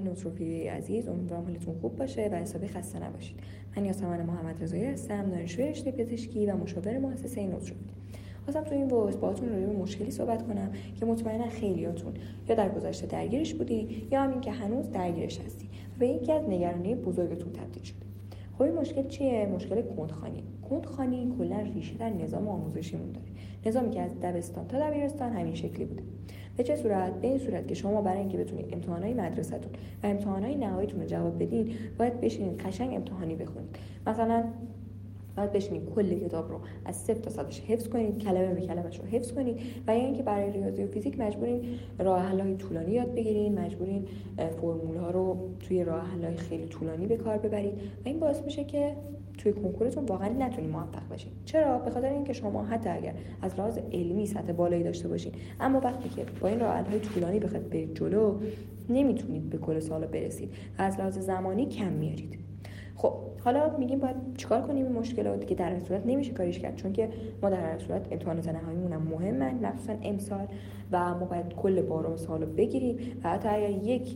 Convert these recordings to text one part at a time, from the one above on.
نوتروفیلی عزیز، امیدوارم حالتون خوب باشه و حسابی خسته نباشید. من یاسمن محمد رضایی هستم، دانشجوی رشته پزشکی و مشاور مؤسسه نوتروفیل. خواستم تو این وایس باهاتون راجع به مشکلی صحبت کنم که مطمئنا خیلیاتون یا در گذشته درگیرش بودین یا همین که هنوز درگیرش هستین و به یکی از نگرانی بزرگتون تبدیل شده. خب این مشکل چیه؟ مشکل کندخوانی. کندخوانی کلا ریشه در نظام آموزشیمون داره. نظامی که از دبستان تا دبیرستان همین شکلی بوده. به چه صورت؟ به این صورت که شما برای اینکه بتونید امتحانات مدرسه‌تون و امتحانات نهاییتون رو جواب بدین، باید بشینید قشنگ امتحانی بخونید. مثلا باید بشینید کل کتاب رو از 0 تا 100 حفظ کنید، کلمه به کلمه‌اش رو حفظ کنید و یا اینکه برای ریاضی و فیزیک مجبورین راه حل‌های طولانی یاد بگیرین، مجبورین فرمول‌ها رو توی راه حل‌های خیلی طولانی به کار ببرید و این باعث میشه که توی کنکورتون واقعا نتونید موفق بشین. چرا؟ به خاطر اینکه شما حتی اگر از لحاظ علمی سطح بالایی داشته باشین، اما وقتی که با این راه حل‌های طولانی بخواید برید جلو، نمیتونید به کل سوال برسید و از لحاظ زمانی کم میارید. خب حالا میگیم باید چیکار کنیم این مشکلات که در هر صورت نمیشه کاریش کرد، چون که ما در هر صورت امتحانات نهاییمون هم مهمن، مخصوصا امسال، و ما باید کل بارم سوالو بگیریم و حتی اگر یک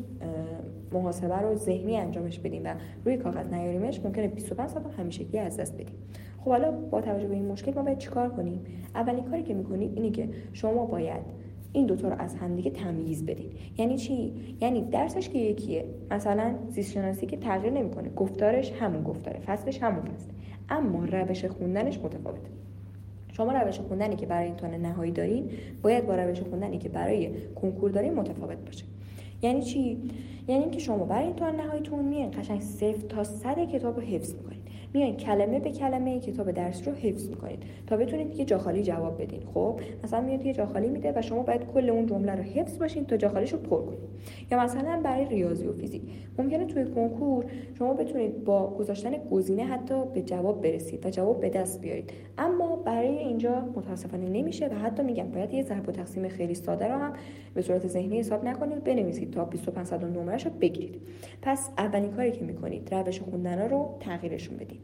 محاسبه رو ذهنی انجامش بدیم و روی کاغذ نیاریمش، ممکنه 25 ساعت همیشگی از دست بدیم. خب حالا با توجه به این مشکل ما باید چیکار کنیم؟ اولین کاری که میکنید اینه که شما باید این دوتا رو از همدیگه تمییز بدین. یعنی چی؟ یعنی درسش که یکیه، مثلا زیست شناسی که تغییر نمیکنه، گفتارش همون گفتاره، فصلش همون فصله، اما روش خوندنش متفاوته. شما روش خوندنی که برای امتحان نهایی دارین باید با روش خوندنی که برای کنکور دارین متفاوت باشه. یعنی چی؟ یعنی اینکه شما برای امتحان نهاییتون میان قشنگ 0 تا 100 کتاب رو حفظ میکنید، میان کلمه به کلمه کتاب درس رو حفظ میکنید تا بتونید یه جاخالی جواب بدین. خب مثلا میاد یه جاخالی میده و شما باید کل اون جمله رو حفظ باشین تا جاخالیشو پر کنید. یا مثلا برای ریاضی و فیزیک ممکنه توی کنکور شما بتونید با گذاشتن گزینه حتی به جواب برسید و جواب به دست بیارید، اما برای اینجا متاسفانه نمیشه و حتی میگم باید یه ضرب و تقسیم خیلی ساده رو هم به صورت ذهنی حساب نکنید، بنویسید تا 2500 نمره‌شو بگیرید. پس اولین کاری که میکنید روش خوندن رو تغییرشون بدید.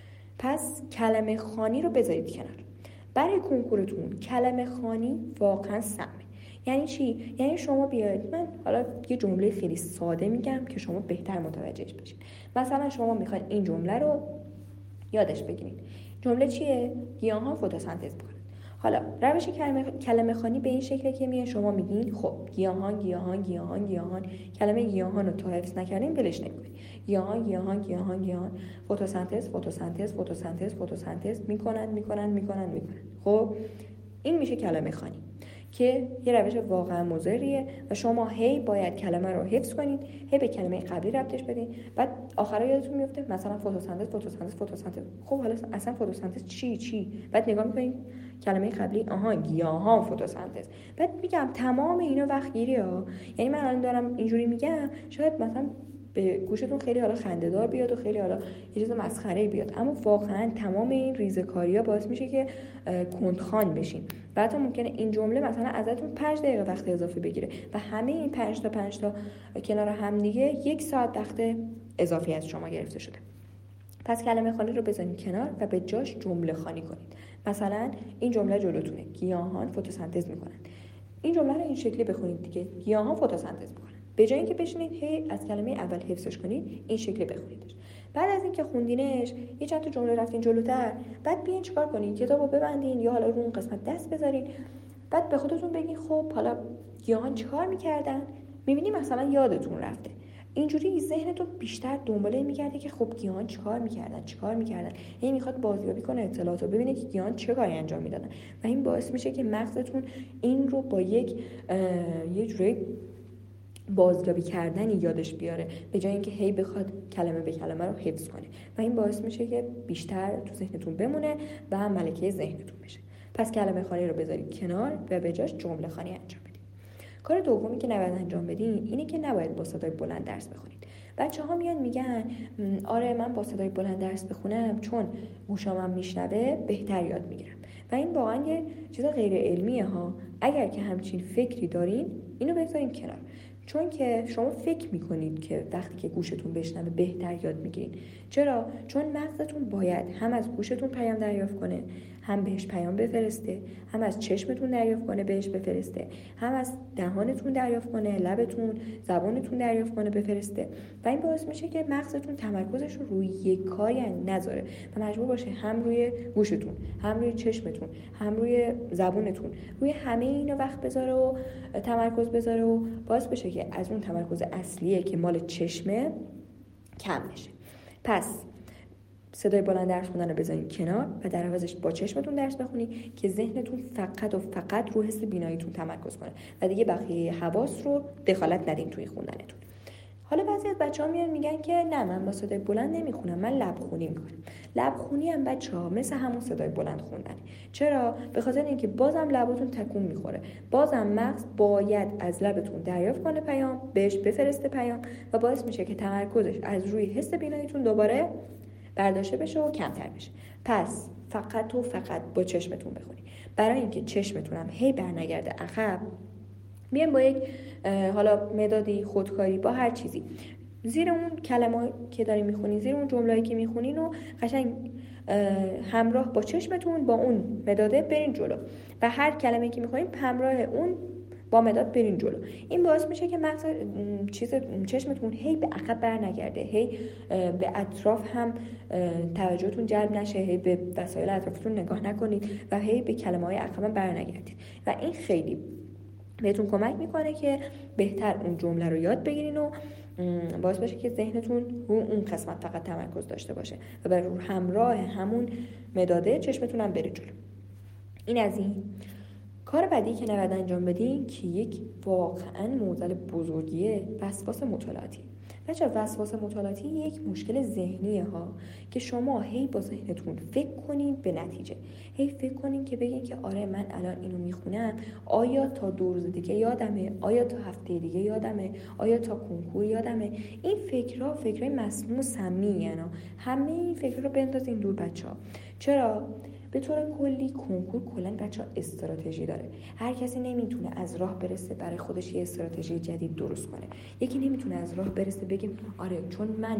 پس کلمه خوانی رو بذارید کنار. برای کنکورتون کلمه خوانی واقعا سمه. یعنی چی؟ یعنی شما بیاید، من حالا یه جمله خیلی ساده میگم که شما بهتر متوجهش بشید. مثلا شما میخواید این جمله رو یادش بگیرید. جمله چیه؟ گیاهان فتوسنتز میکنن. حالا روش کلمه خوانی به این شکله که میاد شما میگین خب گیاهان گیاهان گیاهان گیاهان، کلمه گیاهان رو تا حفظ نکردین ولش نمی‌کنید. گیاهان گیاهان گیاهان گیاهان، فتوسنتز فتوسنتز فتوسنتز فتوسنتز میکنن. خب این میشه کلمه خوانی که یه روش واقعا مضریه و شما هی باید کلمه رو حفظ کنید، هی به کلمه قبلی ربطش بدین، بعد آخرا یادتون میفته مثلا فتوسنتز. خب حالا اصلا فتوسنتز چی؟ بعد نگاه میکنید کلمه قبلی گیاهان فتوسنتز. بعد میگم تمام اینا وقت گیریه ها. یعنی من الان دارم اینجوری میگم، شاید مثلا به گوشتون خیلی حالا خنده‌دار بیاد و خیلی حالا یه چیز مسخره بیاد، اما واقعا تمام این ریزه‌کاری‌ها باعث میشه که کندخوان بشین و حتی ممکنه این جمله مثلا ازتون 5 دقیقه وقت اضافه بگیره و همه این 5 تا کنار هم دیگه 1 ساعت وقت اضافی از شما گرفته شده. پس کلمه خوانی رو بذارید کنار و به جاش جمله خوانی کنید. مثلا این جمله جلوتونه، گیاهان فتوسنتز میکنن. این جمله رو این شکلی بخونید دیگه، گیاهان فتوسنتز میکنن. به جای اینکه بشینید هی از کلمه اول حفظش کنید، این شکلی بخونیدش. بعد از اینکه خوندینش، یه چند تا جمله رفتین جلوتر، بعد بیاین چیکار کنید؟ کتابو ببندین یا حالا رو اون قسمت دست بذارین. بعد به خودتون بگین خب حالا گیاهان چیکار میکردن؟ میبینی مثلا یادتون رفته. اینجوری ذهنتون بیشتر دنباله میگرده که خب گیاهان چیکار میکردن. یعنی میخواد بازیابی کنه اطلاعاتو، ببینه که گیاهان چه کاری انجام میدادن و این باعث میشه که مغزتون این رو با یه جوری بازیابی کردنی یادش بیاره به جای اینکه هی بخواد کلمه به کلمه رو حفظ کنه و این باعث میشه که بیشتر تو ذهنتون بمونه و ملکه ذهنتون بشه. پس کلمه خوانی رو بذارید کنار و به جاش جمله خوانی انجام بدید. کار دومی که نباید انجام بدین اینه که نباید با صدای بلند درس بخونید. بچه‌ها میان میگن آره من با صدای بلند درس بخونم چون گوشامم میشنوه بهتر یاد میگیرم و این واقعا یه چیز غیر علمیه ها. اگر که همچین فکری دارین اینو بذارین کنار، چون که شما فکر میکنید که وقتی که گوشتون بشنوه بهتر یاد میگیرین. چرا؟ چون مغزتون باید هم از گوشتون پیام دریافت کنه، هم بهش پیام بفرسته، هم از چشمتون دریافت کنه بهش بفرسته، هم از دهانتون دریافت کنه، لبتون، زبانتون دریافت کنه بفرسته. و این باعث میشه که مغزتون تمرکزش رو روی یک کاری نذاره و مجبور باشه هم روی گوشتون، هم روی چشمتون، هم روی زبونتون، روی همه اینا وقت بذاره و تمرکز بذاره و باعث بشه که از اون تمرکز اصلیه که مال چشمه کم بشه. پس صدای بلند درس خوندن رو بذارین کنار و در عوضش با چشمتون درس بخونید که ذهنتون فقط و فقط رو حس بیناییتون تمرکز کنه و دیگه بقیه حواس رو دخالت ندین توی خوندنتون. حالا بعضی از بچه‌ها میان میگن که نه من با صدای بلند نمیخونم، من لبخونی میکنم. لبخونی هم بچه‌ها مثل همون صدای بلند خوندن. چرا؟ به خاطر اینکه بازم لباتون تکون میخوره، بازم مغز باید از لبتون دریافت کنه پیام، بهش بفرسته پیام و باعث میشه که تمرکزش از روی حس بیناییتون دوباره برداشته بشه و کمتر بشه. پس فقط و فقط با چشمتون بخونید. برای اینکه چشمتون هم هی برنگرده عقب، بیاین با یک حالا مدادی، خودکاری، با هر چیزی زیر اون کلمه‌ای که دارین میخونین، زیر اون جمله‌ای که میخونین و قشنگ همراه با چشمتون با اون مداده برین جلو و هر کلمه‌ای که میخونین همراه اون با مداد برین جلو. این باعث میشه که مغز چشمتون هی به عقب برنگرده، هی به اطراف هم توجهتون جلب نشه، هی به وسایل اطرافتون نگاه نکنید و هی به کلمه‌های عقب برنگردید و این خیلی بهتون کمک میکنه که بهتر اون جمله رو یاد بگیرین و باعث بشه که ذهنتون رو اون قسمت فقط تمرکز داشته باشه و بر همراه همون مداده چشمتون هم بره جلو. این از این. کار بعدی که نباید انجام بدین که یک واقعا معضل بزرگیه، وسواس مطالعاتی. بچه‌ها وسواس مطالعاتی یک مشکل ذهنیه ها که شما هی با ذهنتون فکر کنین به نتیجه، هی فکر کنین که بگین که آره من الان اینو میخونم، آیا تا 2 روز دیگه یادمه، آیا تا هفته دیگه یادمه، آیا تا کنکور یادمه. این فکرای مسموم و سمی، همه این فکرها رو بندازین دور بچه‌ها. چرا؟ به طور کلی کنکور کلا بچه‌ها استراتژی داره. هر کسی نمیتونه از راه برسه برای خودش یه استراتژی جدید درست کنه. یکی نمیتونه از راه برسه بگه آره چون من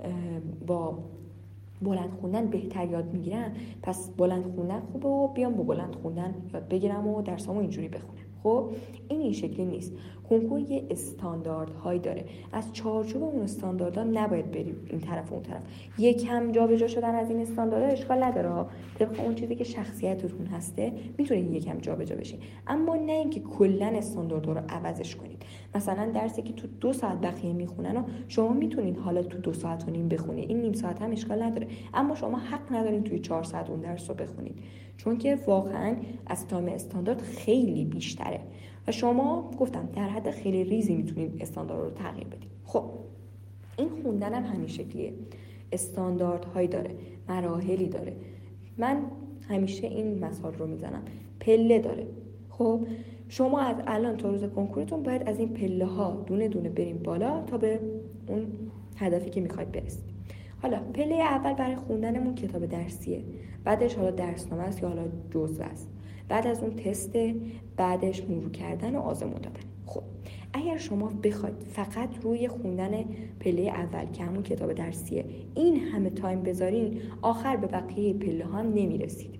با بلند خوندن بهتر یاد میگیرم پس بلند خوندن خوبه و بیام با بلند خوندن یاد بگیرم و درسامو اینجوری بخونم. خب این شکلی نیست. کنکور یه استانداردهایی داره. از چارچوب اون استانداردها نباید بریم این طرف و اون طرف. یکم جابجا شدن از این استانداردها اشکال نداره. طبق اون چیزی که شخصیتتون هسته میتونید یکم جابجا بشین، اما نه اینکه کلا استانداردها رو عوضش کنید. مثلا درسی که تو 2 ساعت بقیه میخونن و شما میتونید حالا تو 2 ساعت و نیم بخونید، این نیم ساعت هم اشکال نداره، اما شما حق ندارین توی 4 ساعت اون درس رو بخونید، چون که واقعا از تایم استاندارد خیلی بیشتره و شما گفتم در حد خیلی ریزی میتونید استاندارد رو تغییر بدید. خب این خوندن هم همین شکلیه، استانداردهایی داره، مراحلی داره. من همیشه این مثال رو میزنم، پله داره. خب شما از الان تا روز کنکورتون باید از این پله ها دونه دونه بریم بالا تا به اون هدفی که میخواید برسید. حالا پله اول برای خوندنمون کتاب درسیه، بعدش حالا درسنامه است یا حالا جزوه است، بعد از اون تسته، بعدش مرور کردن و آزمون دادن. خب اگر شما بخواید فقط روی خوندن پله اول که همون کتاب درسیه این همه تایم بذارین، آخر به بقیه پله ها هم نمیرسید.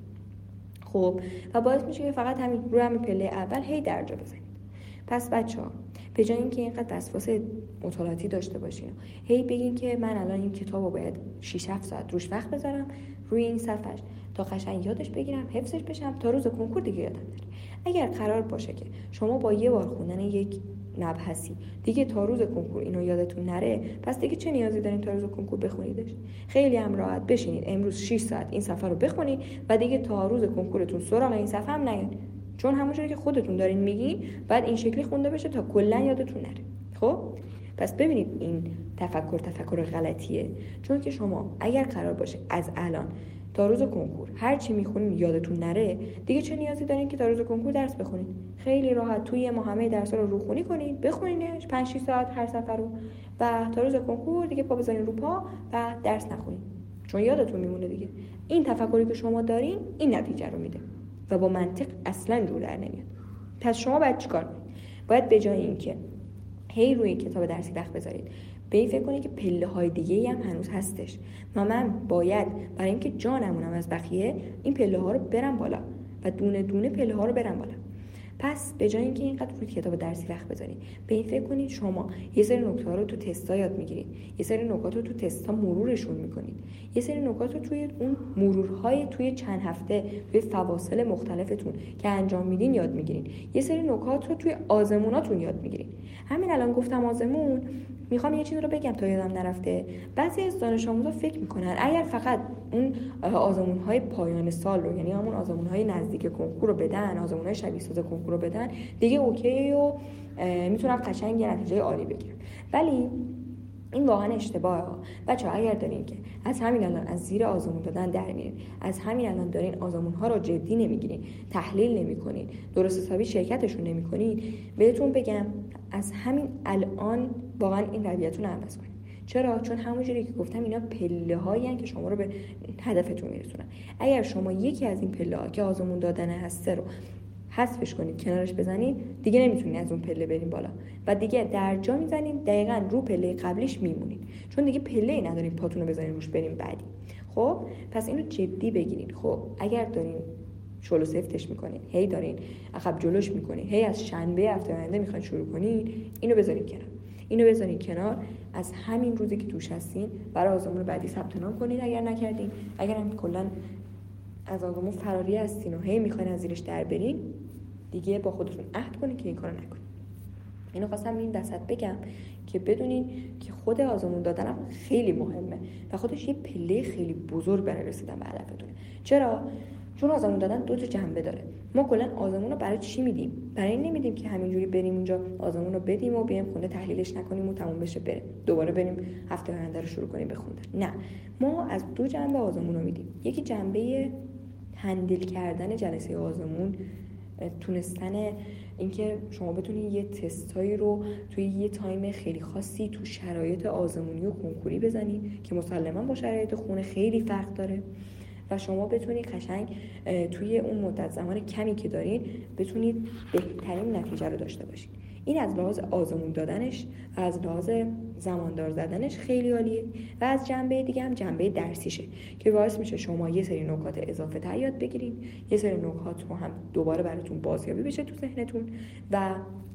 خب و باعث میشه که فقط همین پله اول هی درجا بزنید. پس بچه‌ها به جای اینکه اینقدر وسواس مطالعاتی داشته باشین، هی بگین که من الان این کتابو باید 6-7 ساعت روش وقت بذارم روی این صفحش تا قشنگ یادش بگیرم، حفظش بشم، تا روز کنکور دیگه یادم نره. اگر قرار باشه که شما با یه بار خوندن یک مبحثی دیگه تا روز کنکور اینو یادتون نره، پس دیگه چه نیازی دارین تا روز کنکور بخونیدش؟ خیلی هم راحت بشینید امروز 6 ساعت این صفحه رو بخونید و دیگه تا روز کنکورتون سراغ این صفحه هم نیاین، چون همونجوری که خودتون دارین میگین بعد این شکلی خونده بشه تا کلا یادتون نره. خب پس ببینید این تفکر غلطیه، چون که شما اگر قرار باشه از الان تا روز کنکور هر چی میخونین یادتون نره، دیگه چه نیازی دارین که تا روز کنکور درس بخونین؟ خیلی راحت توی ما همه درس‌ها رو روخونی کنین، بخونینش 5-6 ساعت هر صفحه رو و تا روز کنکور دیگه پا بزنین رو پا و درس نخونین، چون یادتون میمونه دیگه. این تفکری که شما دارین این نتیجه رو میده و با منطق اصلا جور در نمیاد. پس شما باید چیکار کنید؟ باید به جای اینکه هی روی کتاب درسی وقت بذارید. به این فکر کنید که پله‌های دیگه‌ای هم هنوز هستش و من باید برای اینکه جانمونم از بقیه این پله‌ها رو برم بالا و دونه دونه پله‌ها رو برم بالا. پس به جای اینکه اینقدر روی کتاب درسی وقت بذارید، به این فکر کنید شما یه سری نکته‌ها رو تو تستا یاد میگیرید، یه سری نکات رو تو تستا مرورشون میکنید، یه سری نکات رو توی اون مرورهای توی چند هفته توی فواصل مختلفتون که انجام میدین یاد میگیرید، یه سری نکات رو توی آزموناتون یاد میگیرید. همین الان گفتم آزمون، میخوام یه چیزی رو بگم تا یادم نرفته. بعضی از دانش آموزا فکر میکنن اگر فقط اون آزمون‌های پایان سال رو، یعنی همون آزمون‌های نزدیک کنکور رو بدن، آزمون‌های شبیه ساز کنکور رو بدن، دیگه اوکی و میتونن قشنگ یه نتیجه عالی بگیرن. ولی این واقعا اشتباهه. بچه‌ها اگر دارین که از همین الان از زیر آزمون دادن در میرین، از همین الان دارین آزمون‌ها رو جدی نمیگیرین، تحلیل نمی‌کنین، درست حسابی شرکتشون نمی‌کنین، بهتون بگم از همین الان واقعا این رویتون رو عوض کنید. چرا؟ چون همونجوری که گفتم اینا پله‌هایی که شما رو به هدفتون میرسونن. اگر شما یکی از این پله‌ها که آزمون دادن هسته رو حذفش کنید، کنارش بزنید، دیگه نمیتونید از اون پله برین بالا و دیگه در جا میزنید، دقیقاً رو پله قبلیش میمونید، چون دیگه پله‌ای ندارین پاتون رو بزنید روش بریم بعدی. خب پس اینو جدی بگیرید. خب اگر دارین شلو سفتش میکنین، هی دارین عقب جلوش میکنین، هی از شنبه هفته آینده میخواین شروع کنین، اینو بذارین کنار. از همین روزی که توش هستین برای آزمون بعدی ثبت نام کنین اگر نکردین. اگر هم کلا از آزمون فراری هستین و هی میخواین از زیرش در برین، دیگه با خودتون عهد کنین که این کارو نکنین. اینو خواستم این وسط بگم که بدونین که خود آزمون دادنم خیلی مهمه و خودش یه پله خیلی بزرگ برای رسیدن به هدفتونه. چرا؟ چون آزمون دادن دو تا جنبه داره. ما کلا آزمون رو برای چی میدیم؟ برای این نمیدیم که همینجوری بریم اونجا آزمون رو بدیم و بیایم خونه تحلیلش نکنیم و تموم بشه بره، دوباره بریم هفته آینده رو شروع کنیم بخوندن. نه، ما از دو جنبه آزمون رو میدیم. یکی جنبه هندل کردن جلسه آزمون، تونستن اینکه شما بتونید یه تستایی رو توی یه تایم خیلی خاصی تو شرایط آزمونی و کنکوری بزنید که مسلماً با شرایط خونه خیلی فرق داره و شما بتونید قشنگ توی اون مدت زمان کمی که دارین بتونید بهترین نتیجه رو داشته باشید. این از لحاظ آزمون دادنش و از لحاظ زماندار زدنش خیلی عالیه و از جنبه دیگه هم جنبه درسیشه که باعث میشه شما یه سری نکات اضافه تر یاد بگیرید، یه سری نکات رو هم دوباره براتون بازیابی بشه تو ذهنتون و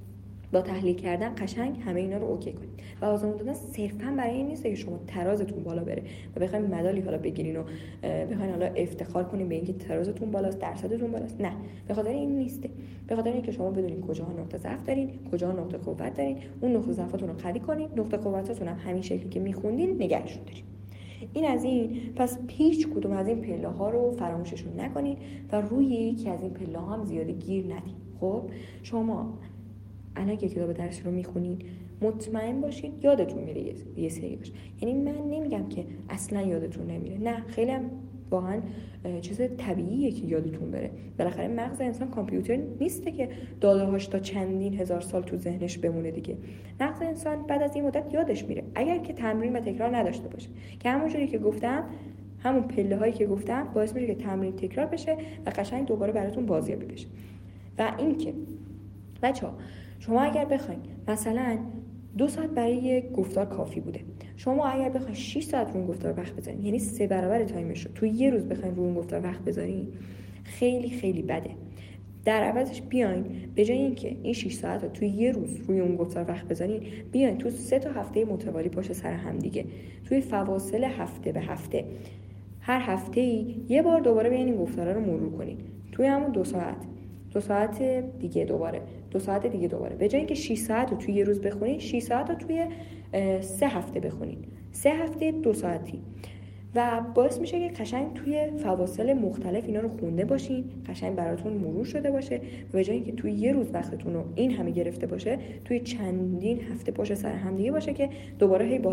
با تحلیل کردن قشنگ همه اینا رو اوکی کنید. و آزمون دادن صرفا برای این نیست که شما ترازتون بالا بره و بخواید مدالی حالا بگیرین و بخواید حالا افتخار کنین به اینکه ترازتون بالاست، درصدتون بالاست. نه، به خاطر این نیسته. به خاطر اینکه شما بدونید کجاها نقطه ضعف دارین، کجاها نقطه قوت دارین، اون نقطه ضعفاتون رو قوی کنین، نقطه قوتاتون هم همین شکلی که میخوندین نگهشون دارین. این از این. پس هیچ کدوم از این پله ها رو فراموششون نکنین و روی یکی از این پله ها هم زیاده گیر ندین. خب شما الان که کتاب درس رو میخونین مطمئن باشین یادتون میره یه سریش. یعنی من نمیگم که اصلا یادتون نمیره، نه، خیلی هم واقعا چیز طبیعیه که یادتون بره. بالاخره مغز انسان کامپیوتر نیسته که داده‌هاش تا چندین هزار سال تو ذهنش بمونه دیگه. مغز انسان بعد از این مدت یادش میره اگر که تمرین و تکرار نداشته باشه، که همونجوری که گفتم همون پله هایی که گفتم باعث میشه که تمرین تکرار بشه و قشنگ دوباره براتون بازیابی بشه. و این که بچه‌ها شما اگر بخواید مثلا 2 ساعت برای یک گفتار کافی بوده، شما اگر بخواید 6 ساعت رو اون گفتار وقت بذارین، یعنی 3 برابر تایمش رو تو یه روز بخواید رو اون گفتار وقت بذارین، خیلی خیلی بده. در عوضش بیاین به جای اینکه این 6 ساعت رو توی یه روز روی اون گفتار وقت بذارین، بیاین تو 3 تا هفته متوالی پشت سر هم دیگه توی فواصل هفته به هفته هر هفته‌ای یه بار دوباره بیاین این گفتارا رو مرور کنین توی همون 2 ساعت دیگه دوباره 2 ساعت دیگه دوباره. به جای اینکه 6 ساعت رو توی یه روز بخونین، 6 ساعت رو توی 3 هفته بخونین، 3 هفته 2 ساعتی و باعث میشه که قشنگ توی فواصل مختلف اینا رو خونده باشین، قشنگ براتون مرور شده باشه و به جای اینکه توی یه روز وقتتون رو این همه گرفته باشه، توی چندین هفته پشت سر هم دیگه باشه که دوباره هی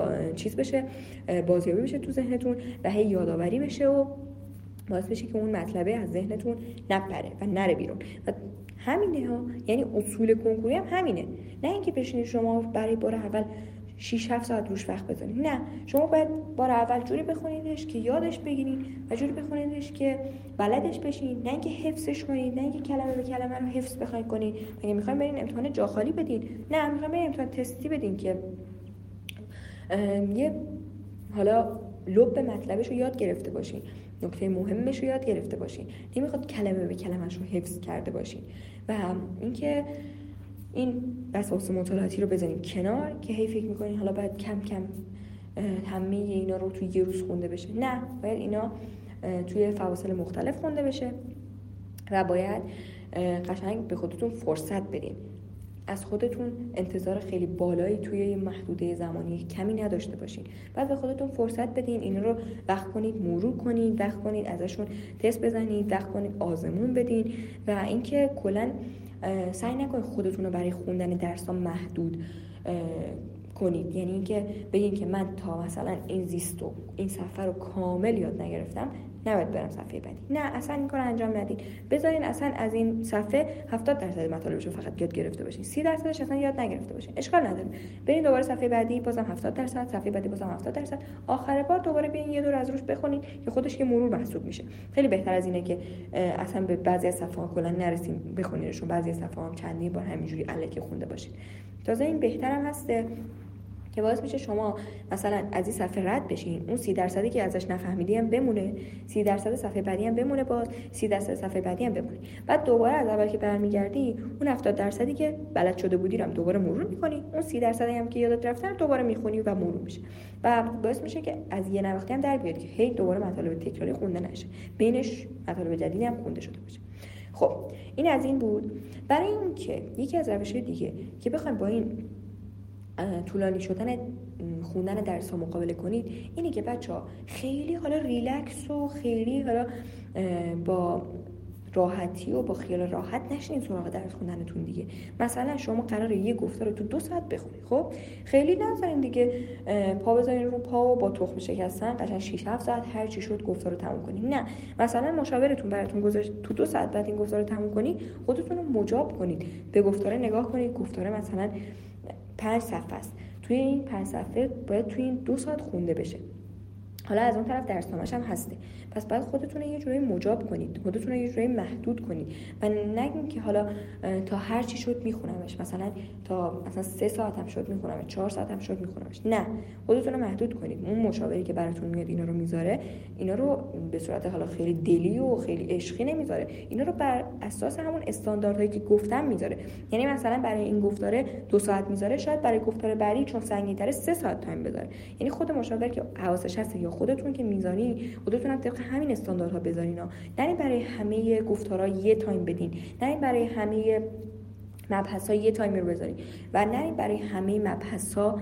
بازیابی بشه تو ذهنتون و هی یادآوری بشه و باعث بشه که اون مطلبه از ذهنتون نپره و نره بیرون. و همینه ها، یعنی اصول کنکوری هم همینه. نه اینکه بشینید شما برای بار اول 6-7 ساعت روش وقت بذارید. نه، شما باید بار اول جوری بخونیدش که یادش بگیرید و جوری بخونیدش که بلدش بشین، نه اینکه حفظش کنید، نه اینکه کلمه به کلمه رو حفظ بخواید کنید. مگه میخواین برین امتحان جا خالی بدین؟ نه، میخواین برین امتحان تستی بدین که یه حالا لب مطلبش رو یاد گرفته باشین، نکته مهمش رو یاد گرفته باشین، نمیخواد کلمه به کلمه‌اش رو حفظ کرده باشین. و اینکه این وسواس مطالعاتی رو بزنین کنار که هی فکر میکنین حالا باید کم کم همه اینا رو توی یه روز خونده بشه. نه، باید اینا توی فواصل مختلف خونده بشه و باید قشنگ به خودتون فرصت بدین. از خودتون انتظار خیلی بالایی توی یه محدوده زمانی کمی نداشته باشین. بعد به خودتون فرصت بدین، اینا رو وقت کنید مرور کنید، وقت کنید ازشون تست بزنید، وقت کنید آزمون بدین و اینکه کلاً سعی نکنید خودتون رو برای خوندن درس‌ها محدود کنید. یعنی اینکه بگین که من تا مثلا این زیست و این صفحه رو کامل یاد نگرفتم نباید برم صفحه بعدی. نه، اصلا این کار انجام ندید. بذارین اصلا از این صفحه 70% مطالبش رو فقط یاد گرفته باشین، 30% اصلا یاد نگرفته باشین، اشکال نداره. برین دوباره صفحه بعدی بازم 70%، صفحه بعدی بازم 70%، آخر بار دوباره بیاین یه دور از روش بخونید که خودش که مرور محسوب میشه. خیلی بهتر از اینه که اصلا به بعضی از صفحه‌ها کلا نرسین بخونیدشون، بعضی از صفحه‌ها هم چندین بار همینجوری الکی خونده باشید. تازه این بهترم هسته که باعث میشه شما مثلا از این صفحه رد بشین، اون 30% که ازش نفهمیدی هم بمونه، 30% صفحه بعدی هم بمونه، باز 30% صفحه بعدی هم بمونه. بعد دوباره از اول که برمیگردی اون 70% که بلد شده بودی رو هم دوباره مرور میکنی، اون 30% هم که یادت رفته رو دوباره میخونی و مرور میشه و باعث میشه که از یه نواختی هم در بیاد که هی دوباره مطالب تکراری خونده نشه، بینش مطالب جدیدی هم خونده شده باشه. خب این از این بود. برای اینکه یکی از روش‌های دیگه که بخوایم با این طولانی شدن خوندن درس‌ها مقابله کنید اینه که بچه‌ها خیلی حالا ریلکس و خیلی حالا با راحتی و با خیال راحت نشین سراغ درس خوندنتون دیگه. مثلا شما قراره یه گفتار رو تو 2 ساعت بخونید، خب خیلی نذارین دیگه پا بذارین رو پا و با تخم شکستن قشنگ 6-7 ساعت هر چی شد گفتار رو تموم کنید. نه، مثلا مشاورتون براتون گذاشت تو 2 ساعت بعد این گفتار رو تموم کنید، خودتون رو مجاب کنید، به گفتار نگاه کنید. گفتار مثلا 5 صفحه است، توی این 5 صفحه باید توی این 2 ساعت خونده بشه. حالا از اون طرف درسنامه‌ش هم هسته، پس بعد خودتون رو یه جوری مجاب کنید، خودتون رو یه جوری محدود کنید و نگین که حالا تا هر چی شد میخونمش، مثلا تا مثلا 3 ساعت هم شد میخونمش، 4 ساعت هم شد میخونمش. نه، خودتون رو محدود کنید. اون مشاوری که براتون میاد اینا رو میذاره، اینا رو به صورت حالا خیلی دلی و خیلی عشقی نمیذاره، اینا رو بر اساس همون استانداردهایی که گفتم میذاره. یعنی مثلا برای این گفتاره 2 ساعت میذاره، شاید برای گفتار بعدی چون سنگین‌تره 3 ساعت تایم بذاره. یعنی خود مشاور که حواسش هست یا خودتون که میذاری، خودتون هم طبق همین استانداردها بذارین. نه برای همه گفتارا یه تایم بدین، نه برای همه مبحث‌ها یه تایم رو بذارین و نه برای همه مبحث‌ها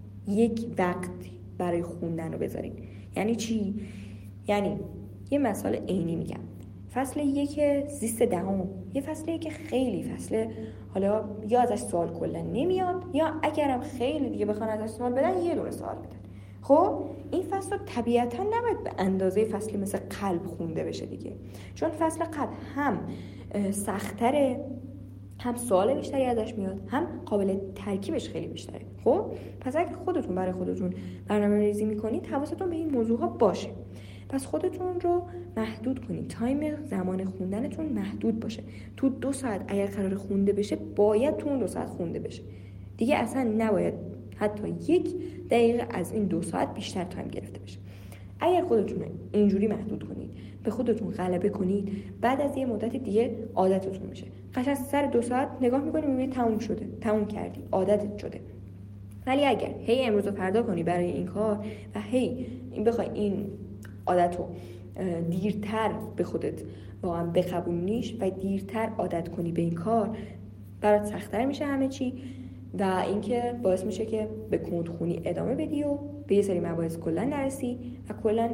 یک وقت برای خوندن رو بذارین. یعنی چی؟ یعنی یه مثال عینی میگم. فصل 1 زیست دهم یه فصلیه که خیلی فصله، حالا یا ازش سوال کلا نمیاد یا اگرم خیلی دیگه بخوان ازش سوال بدن یه دونه سوال بدن. خب این فصل طبیعتا نباید به اندازه فصلی مثل قلب خونده بشه دیگه، چون فصل قلب هم سخت‌تره، هم سوال بیشتری ازش میاد، هم قابل ترکیبش خیلی بیشتره. خب پس اگه خودتون برای خودتون برنامه‌ریزی میکنید حواستون به این موضوعها باشه. پس خودتون رو محدود کنید، تایم زمان خوندنتون محدود باشه. تو 2 ساعت اگر قرار خونده بشه باید تو اون 2 ساعت خونده بشه دیگه، اصلا نباید حتی 1 دقیقه از این 2 ساعت بیشتر تایم گرفته بشه. اگر خودتون رو اینجوری محدود کنید، به خودتون غلبه کنید، بعد از یه مدت دیگه عادتتون میشه. قشنگ سر 2 ساعت نگاه میکنی میبینی تموم شده، تموم کردی، عادتت شده. ولی اگر هی امروز رو فردا کنی برای این کار و هی بخوای این عادت رو دیرتر به خودت واقعا بقبولنیش و دیرتر عادت کنی به این کار، برات سخت‌تر میشه همه چی و اینکه باعث میشه که به کندخونی ادامه بدی و به یه سری مباحث کلا نرسی و کلا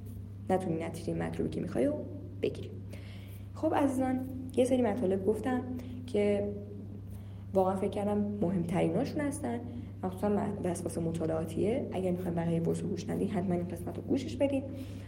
نتونی نتیجه مطلوبی که میخوای رو بگیری. خب عزیزان، یه سری مطالب گفتم که واقعا فکر کردم مهمتریناشون هستن، مخصوصا وسواس مطالعاتیه. اگر میخواین بقیه ورس رو گوش ندید حتما این قسمت رو گوشش بدید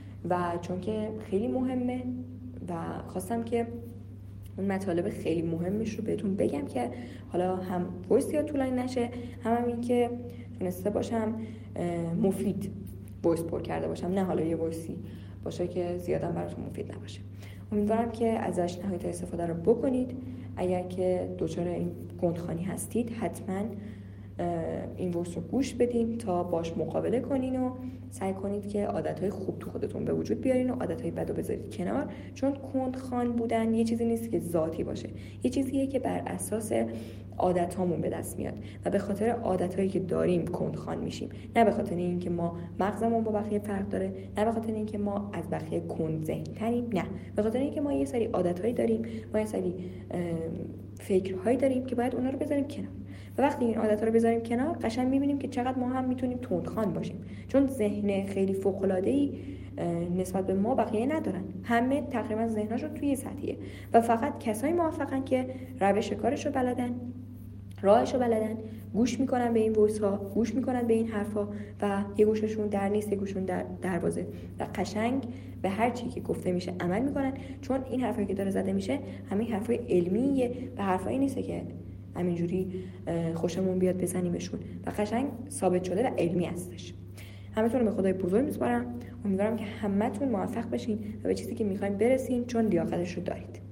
و چون که خیلی مهمه و خواستم که اون مطالب خیلی مهمش رو بهتون بگم که حالا هم ورس یا طولانی نشه، هم این که تونسته باشم مفید وایس پر کرده باشم، نه حالا یه وایسی باشه که زیادم براتون مفید نباشه. امیدوارم که ازش نهایت استفاده رو بکنید. اگر که دچار این گندخوانی هستید حتما این وایس رو گوش بدین تا باش مقابله کنین و سعی کنید که عادتهای خوب تو خودتون به وجود بیارین و عادتهای بد رو بذارید کنار، چون گندخوان بودن یه چیزی نیست که ذاتی باشه، یه چیزیه که بر اساس عادتامون به دست میاد و به خاطر عادتهایی که داریم گندخوان میشیم، نه به خاطر اینکه ما مغزمون با بقیه فرق داره، نه به خاطر اینکه ما از بقیه کندذهن‌تریم، نه، به خاطر اینکه ما یه سری عادتهایی داریم، ما یه سری فکرهایی داریم که باید اونا رو بذاریم کنار. و وقتی این عادت‌ها رو بذاریم کنار قشنگ می‌بینیم که چقدر ما هم میتونیم تندخوان باشیم، چون ذهن خیلی فوق‌العاده‌ای نسبت به ما بقیه ندارن. همه تقریبا ذهنشون توی سطحیه و فقط کسایی موفقن که روش کارش رو بلدن، راهش رو بلدن، گوش میکنن به این وایس ها، گوش میکنن به این حرفا و یه گوششون در نیست، یه گوششون در دروازه و قشنگ به هر چی که گفته میشه عمل میکنن، چون این حرفایی که داره زده میشه همین حرفای علمیه و حرفایی نیست که همینجوری خوشمون بیاد بزنیمشون و قشنگ ثابت شده و علمی هستش. همتون رو به خدای بزرگ میسپارم. امیدوارم که همتون موفق بشین و به چیزی که میخواین برسین، چون لیاقتش رو دارید.